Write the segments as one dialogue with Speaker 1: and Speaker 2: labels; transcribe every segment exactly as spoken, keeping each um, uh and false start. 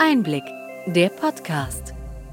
Speaker 1: Einblick, der Podcast.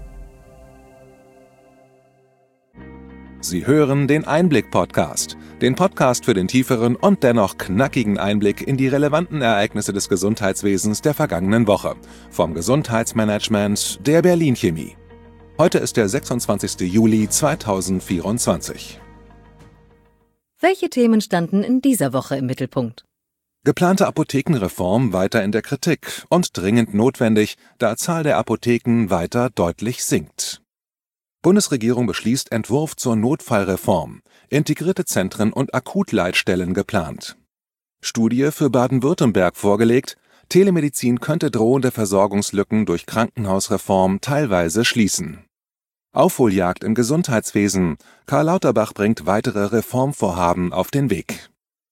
Speaker 2: Sie hören den Einblick-Podcast, den Podcast für den tieferen und dennoch knackigen Einblick in die relevanten Ereignisse des Gesundheitswesens der vergangenen Woche, vom Gesundheitsmanagement der Berlin Chemie. Heute ist der sechsundzwanzigster Juli zweitausendvierundzwanzig.
Speaker 1: Welche Themen standen in dieser Woche im Mittelpunkt?
Speaker 2: Geplante Apothekenreform weiter in der Kritik und dringend notwendig, da Zahl der Apotheken weiter deutlich sinkt. Bundesregierung beschließt Entwurf zur Notfallreform, integrierte Zentren und Akutleitstellen geplant. Studie für Baden-Württemberg vorgelegt, Telemedizin könnte drohende Versorgungslücken durch Krankenhausreform teilweise schließen. Aufholjagd im Gesundheitswesen, Karl Lauterbach bringt weitere Reformvorhaben auf den Weg.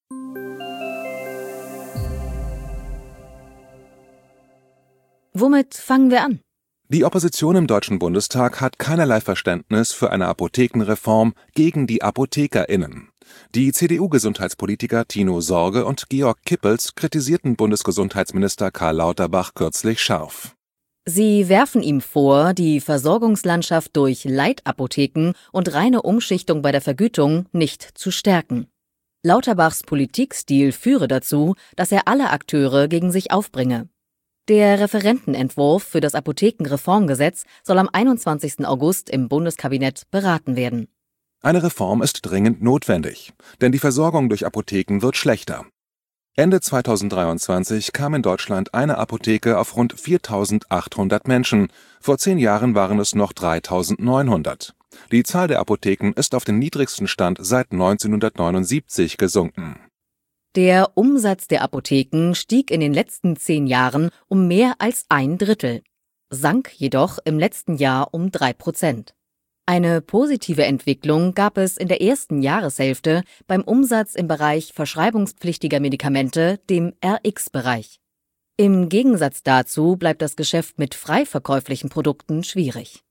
Speaker 1: Womit fangen wir an?
Speaker 2: Die Opposition im Deutschen Bundestag hat keinerlei Verständnis für eine Apothekenreform gegen die ApothekerInnen. Die C D U-Gesundheitspolitiker Tino Sorge und Georg Kippels kritisierten Bundesgesundheitsminister Karl Lauterbach kürzlich scharf.
Speaker 1: Sie werfen ihm vor, die Versorgungslandschaft durch Leitapotheken und reine Umschichtung bei der Vergütung nicht zu stärken. Lauterbachs Politikstil führe dazu, dass er alle Akteure gegen sich aufbringe. Der Referentenentwurf für das Apothekenreformgesetz soll am einundzwanzigsten August im Bundeskabinett beraten werden.
Speaker 2: Eine Reform ist dringend notwendig, denn die Versorgung durch Apotheken wird schlechter. Ende zweitausenddreiundzwanzig kam in Deutschland eine Apotheke auf rund viertausendachthundert Menschen. Vor zehn Jahren waren es noch dreitausendneunhundert. Die Zahl der Apotheken ist auf den niedrigsten Stand seit neunzehnhundertneunundsiebzig gesunken.
Speaker 1: Der Umsatz der Apotheken stieg in den letzten zehn Jahren um mehr als ein Drittel, sank jedoch im letzten Jahr um drei Prozent. Eine positive Entwicklung gab es in der ersten Jahreshälfte beim Umsatz im Bereich verschreibungspflichtiger Medikamente, dem R X-Bereich. Im Gegensatz dazu bleibt das Geschäft mit frei verkäuflichen Produkten schwierig.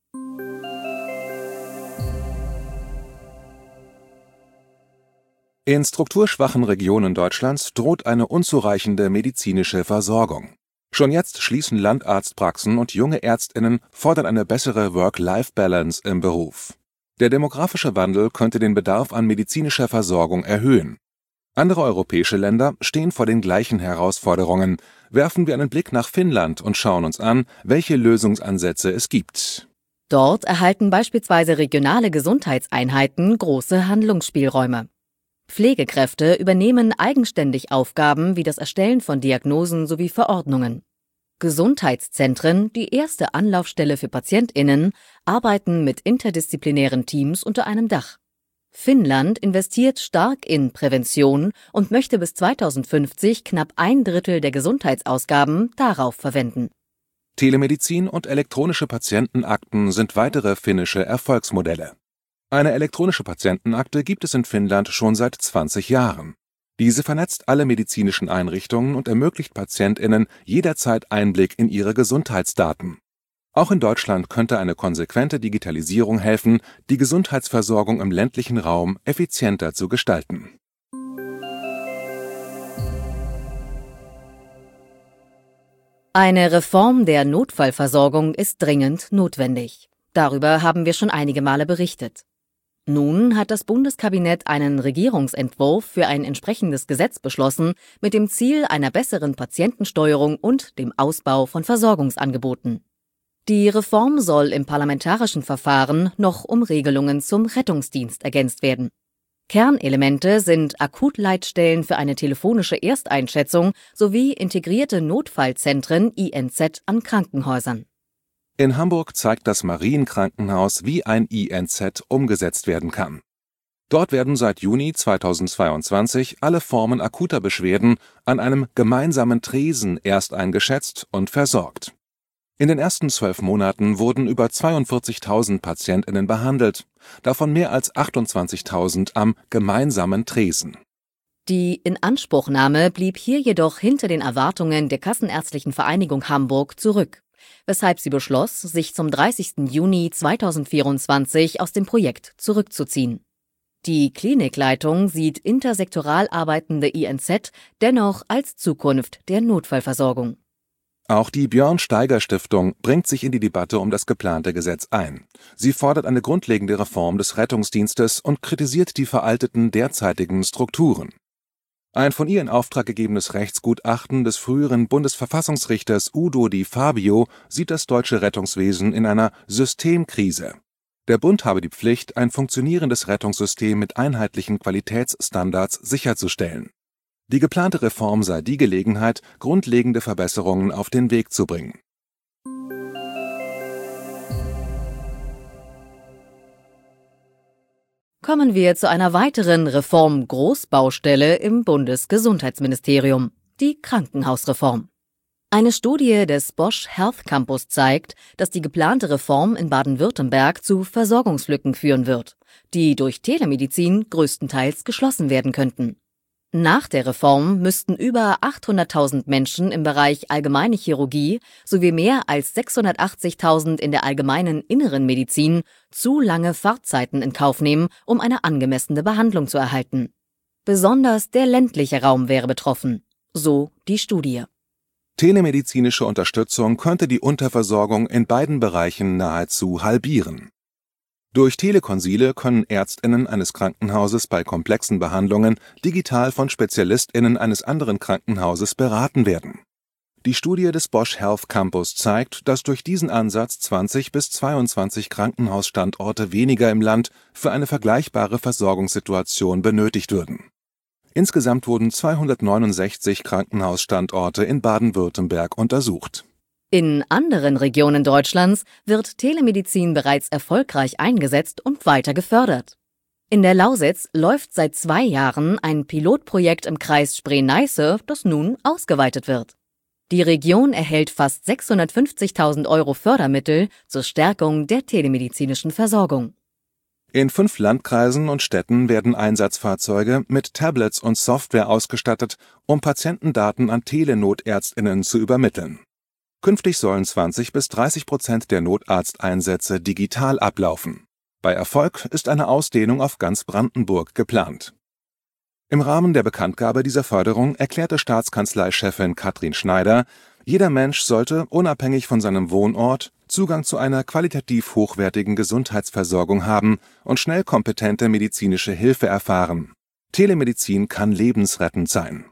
Speaker 2: In strukturschwachen Regionen Deutschlands droht eine unzureichende medizinische Versorgung. Schon jetzt schließen Landarztpraxen und junge ÄrztInnen fordern eine bessere Work-Life-Balance im Beruf. Der demografische Wandel könnte den Bedarf an medizinischer Versorgung erhöhen. Andere europäische Länder stehen vor den gleichen Herausforderungen. Werfen wir einen Blick nach Finnland und schauen uns an, welche Lösungsansätze es gibt.
Speaker 1: Dort erhalten beispielsweise regionale Gesundheitseinheiten große Handlungsspielräume. Pflegekräfte übernehmen eigenständig Aufgaben wie das Erstellen von Diagnosen sowie Verordnungen. Gesundheitszentren, die erste Anlaufstelle für PatientInnen, arbeiten mit interdisziplinären Teams unter einem Dach. Finnland investiert stark in Prävention und möchte bis zweitausendfünfzig knapp ein Drittel der Gesundheitsausgaben darauf verwenden.
Speaker 2: Telemedizin und elektronische Patientenakten sind weitere finnische Erfolgsmodelle. Eine elektronische Patientenakte gibt es in Finnland schon seit zwanzig Jahren. Diese vernetzt alle medizinischen Einrichtungen und ermöglicht PatientInnen jederzeit Einblick in ihre Gesundheitsdaten. Auch in Deutschland könnte eine konsequente Digitalisierung helfen, die Gesundheitsversorgung im ländlichen Raum effizienter zu gestalten.
Speaker 1: Eine Reform der Notfallversorgung ist dringend notwendig. Darüber haben wir schon einige Male berichtet. Nun hat das Bundeskabinett einen Regierungsentwurf für ein entsprechendes Gesetz beschlossen, mit dem Ziel einer besseren Patientensteuerung und dem Ausbau von Versorgungsangeboten. Die Reform soll im parlamentarischen Verfahren noch um Regelungen zum Rettungsdienst ergänzt werden. Kernelemente sind Akutleitstellen für eine telefonische Ersteinschätzung sowie integrierte Notfallzentren I N Z an Krankenhäusern.
Speaker 2: In Hamburg zeigt das Marienkrankenhaus, wie ein I N Z umgesetzt werden kann. Dort werden seit Juni zweitausendzweiundzwanzig alle Formen akuter Beschwerden an einem gemeinsamen Tresen erst eingeschätzt und versorgt. In den ersten zwölf Monaten wurden über zweiundvierzigtausend PatientInnen behandelt, davon mehr als achtundzwanzigtausend am gemeinsamen Tresen.
Speaker 1: Die Inanspruchnahme blieb hier jedoch hinter den Erwartungen der Kassenärztlichen Vereinigung Hamburg zurück, weshalb sie beschloss, sich zum dreißigsten Juni zweitausendvierundzwanzig aus dem Projekt zurückzuziehen. Die Klinikleitung sieht intersektoral arbeitende I N Z dennoch als Zukunft der Notfallversorgung.
Speaker 2: Auch die Björn-Steiger-Stiftung bringt sich in die Debatte um das geplante Gesetz ein. Sie fordert eine grundlegende Reform des Rettungsdienstes und kritisiert die veralteten derzeitigen Strukturen. Ein von ihr in Auftrag gegebenes Rechtsgutachten des früheren Bundesverfassungsrichters Udo Di Fabio sieht das deutsche Rettungswesen in einer Systemkrise. Der Bund habe die Pflicht, ein funktionierendes Rettungssystem mit einheitlichen Qualitätsstandards sicherzustellen. Die geplante Reform sei die Gelegenheit, grundlegende Verbesserungen auf den Weg zu bringen.
Speaker 1: Kommen wir zu einer weiteren Reform-Großbaustelle im Bundesgesundheitsministerium, die Krankenhausreform. Eine Studie des Bosch Health Campus zeigt, dass die geplante Reform in Baden-Württemberg zu Versorgungslücken führen wird, die durch Telemedizin größtenteils geschlossen werden könnten. Nach der Reform müssten über achthunderttausend Menschen im Bereich allgemeine Chirurgie sowie mehr als sechshundertachtzigtausend in der allgemeinen inneren Medizin zu lange Fahrtzeiten in Kauf nehmen, um eine angemessene Behandlung zu erhalten. Besonders der ländliche Raum wäre betroffen, so die Studie.
Speaker 2: Telemedizinische Unterstützung könnte die Unterversorgung in beiden Bereichen nahezu halbieren. Durch Telekonsile können ÄrztInnen eines Krankenhauses bei komplexen Behandlungen digital von SpezialistInnen eines anderen Krankenhauses beraten werden. Die Studie des Bosch Health Campus zeigt, dass durch diesen Ansatz zwanzig bis zweiundzwanzig Krankenhausstandorte weniger im Land für eine vergleichbare Versorgungssituation benötigt würden. Insgesamt wurden zweihundertneunundsechzig Krankenhausstandorte in Baden-Württemberg untersucht.
Speaker 1: In anderen Regionen Deutschlands wird Telemedizin bereits erfolgreich eingesetzt und weiter gefördert. In der Lausitz läuft seit zwei Jahren ein Pilotprojekt im Kreis Spree-Neiße, das nun ausgeweitet wird. Die Region erhält fast sechshundertfünfzigtausend Euro Fördermittel zur Stärkung der telemedizinischen Versorgung.
Speaker 2: In fünf Landkreisen und Städten werden Einsatzfahrzeuge mit Tablets und Software ausgestattet, um Patientendaten an TelenotärztInnen zu übermitteln. Künftig sollen zwanzig bis dreißig Prozent der Notarzteinsätze digital ablaufen. Bei Erfolg ist eine Ausdehnung auf ganz Brandenburg geplant. Im Rahmen der Bekanntgabe dieser Förderung erklärte Staatskanzleichefin Katrin Schneider, jeder Mensch sollte, unabhängig von seinem Wohnort, Zugang zu einer qualitativ hochwertigen Gesundheitsversorgung haben und schnell kompetente medizinische Hilfe erfahren. Telemedizin kann lebensrettend sein.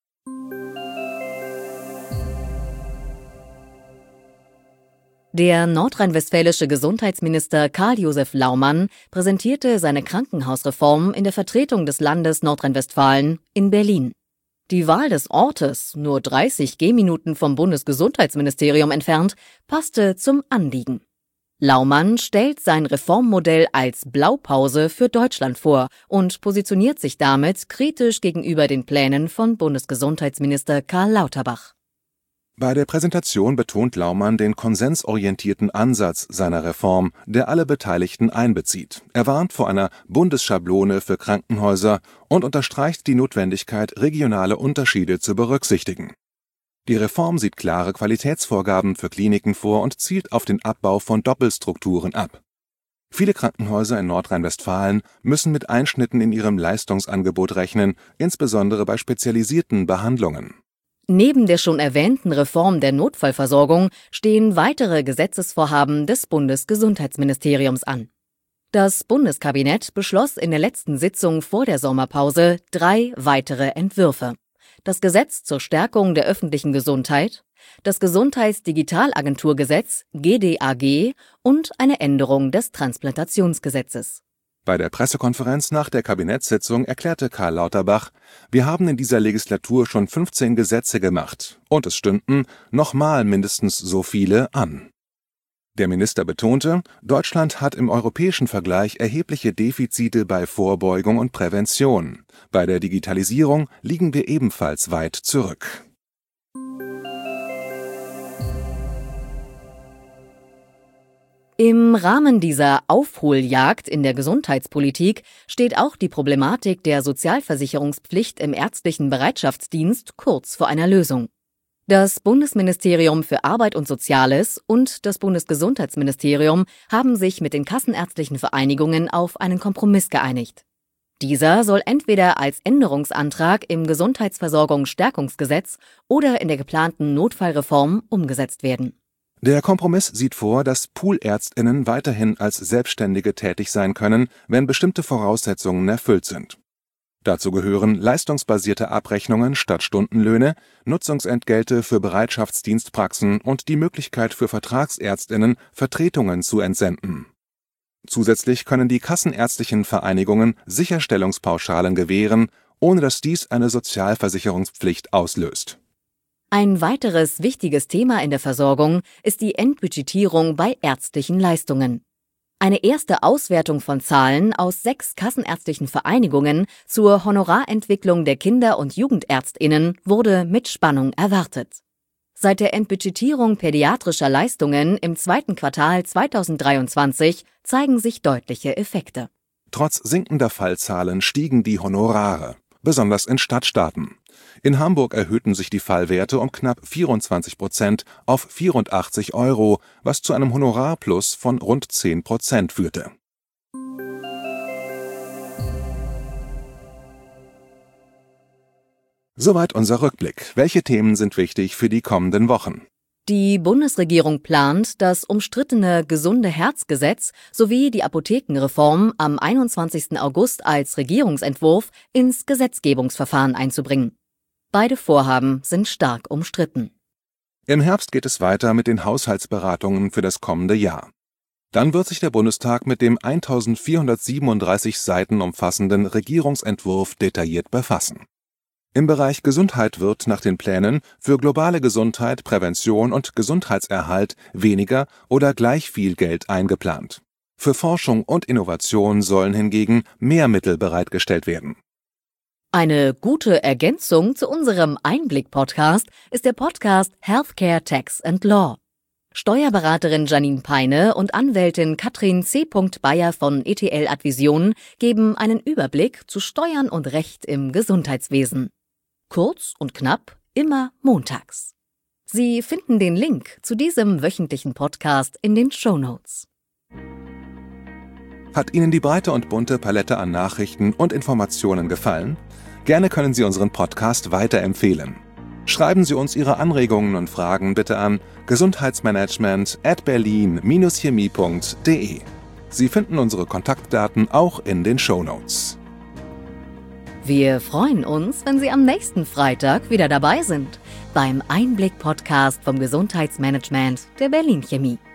Speaker 1: Der nordrhein-westfälische Gesundheitsminister Karl-Josef Laumann präsentierte seine Krankenhausreform in der Vertretung des Landes Nordrhein-Westfalen in Berlin. Die Wahl des Ortes, nur dreißig Gehminuten vom Bundesgesundheitsministerium entfernt, passte zum Anliegen. Laumann stellt sein Reformmodell als Blaupause für Deutschland vor und positioniert sich damit kritisch gegenüber den Plänen von Bundesgesundheitsminister Karl Lauterbach.
Speaker 2: Bei der Präsentation betont Laumann den konsensorientierten Ansatz seiner Reform, der alle Beteiligten einbezieht. Er warnt vor einer Bundesschablone für Krankenhäuser und unterstreicht die Notwendigkeit, regionale Unterschiede zu berücksichtigen. Die Reform sieht klare Qualitätsvorgaben für Kliniken vor und zielt auf den Abbau von Doppelstrukturen ab. Viele Krankenhäuser in Nordrhein-Westfalen müssen mit Einschnitten in ihrem Leistungsangebot rechnen, insbesondere bei spezialisierten Behandlungen.
Speaker 1: Neben der schon erwähnten Reform der Notfallversorgung stehen weitere Gesetzesvorhaben des Bundesgesundheitsministeriums an. Das Bundeskabinett beschloss in der letzten Sitzung vor der Sommerpause drei weitere Entwürfe: das Gesetz zur Stärkung der öffentlichen Gesundheit, das Gesundheitsdigitalagenturgesetz G D A G und eine Änderung des Transplantationsgesetzes.
Speaker 2: Bei der Pressekonferenz nach der Kabinettssitzung erklärte Karl Lauterbach, wir haben in dieser Legislatur schon fünfzehn Gesetze gemacht und es stünden nochmal mindestens so viele an. Der Minister betonte, Deutschland hat im europäischen Vergleich erhebliche Defizite bei Vorbeugung und Prävention. Bei der Digitalisierung liegen wir ebenfalls weit zurück.
Speaker 1: Im Rahmen dieser Aufholjagd in der Gesundheitspolitik steht auch die Problematik der Sozialversicherungspflicht im ärztlichen Bereitschaftsdienst kurz vor einer Lösung. Das Bundesministerium für Arbeit und Soziales und das Bundesgesundheitsministerium haben sich mit den kassenärztlichen Vereinigungen auf einen Kompromiss geeinigt. Dieser soll entweder als Änderungsantrag im Gesundheitsversorgungsstärkungsgesetz oder in der geplanten Notfallreform umgesetzt werden.
Speaker 2: Der Kompromiss sieht vor, dass Poolärztinnen weiterhin als Selbstständige tätig sein können, wenn bestimmte Voraussetzungen erfüllt sind. Dazu gehören leistungsbasierte Abrechnungen statt Stundenlöhne, Nutzungsentgelte für Bereitschaftsdienstpraxen und die Möglichkeit für Vertragsärztinnen, Vertretungen zu entsenden. Zusätzlich können die kassenärztlichen Vereinigungen Sicherstellungspauschalen gewähren, ohne dass dies eine Sozialversicherungspflicht auslöst.
Speaker 1: Ein weiteres wichtiges Thema in der Versorgung ist die Entbudgetierung bei ärztlichen Leistungen. Eine erste Auswertung von Zahlen aus sechs kassenärztlichen Vereinigungen zur Honorarentwicklung der Kinder- und JugendärztInnen wurde mit Spannung erwartet. Seit der Entbudgetierung pädiatrischer Leistungen im zweiten Quartal zweitausenddreiundzwanzig zeigen sich deutliche Effekte.
Speaker 2: Trotz sinkender Fallzahlen stiegen die Honorare, besonders in Stadtstaaten. In Hamburg erhöhten sich die Fallwerte um knapp vierundzwanzig Prozent auf vierundachtzig Euro, was zu einem Honorarplus von rund zehn Prozent führte. Soweit unser Rückblick. Welche Themen sind wichtig für die kommenden Wochen?
Speaker 1: Die Bundesregierung plant, das umstrittene Gesunde-Herz-Gesetz sowie die Apothekenreform am einundzwanzigsten August als Regierungsentwurf ins Gesetzgebungsverfahren einzubringen. Beide Vorhaben sind stark umstritten.
Speaker 2: Im Herbst geht es weiter mit den Haushaltsberatungen für das kommende Jahr. Dann wird sich der Bundestag mit dem eintausendvierhundertsiebenunddreißig Seiten umfassenden Regierungsentwurf detailliert befassen. Im Bereich Gesundheit wird nach den Plänen für globale Gesundheit, Prävention und Gesundheitserhalt weniger oder gleich viel Geld eingeplant. Für Forschung und Innovation sollen hingegen mehr Mittel bereitgestellt werden.
Speaker 1: Eine gute Ergänzung zu unserem Einblick-Podcast ist der Podcast Healthcare Tax and Law. Steuerberaterin Janine Peine und Anwältin Katrin C. Bayer von E T L Advision geben einen Überblick zu Steuern und Recht im Gesundheitswesen. Kurz und knapp, immer montags. Sie finden den Link zu diesem wöchentlichen Podcast in den Shownotes.
Speaker 2: Hat Ihnen die breite und bunte Palette an Nachrichten und Informationen gefallen? Gerne können Sie unseren Podcast weiterempfehlen. Schreiben Sie uns Ihre Anregungen und Fragen bitte an gesundheitsmanagement at berlin dash chemie punkt de. Sie finden unsere Kontaktdaten auch in den Shownotes.
Speaker 1: Wir freuen uns, wenn Sie am nächsten Freitag wieder dabei sind beim Einblick-Podcast vom Gesundheitsmanagement der Berlin Chemie.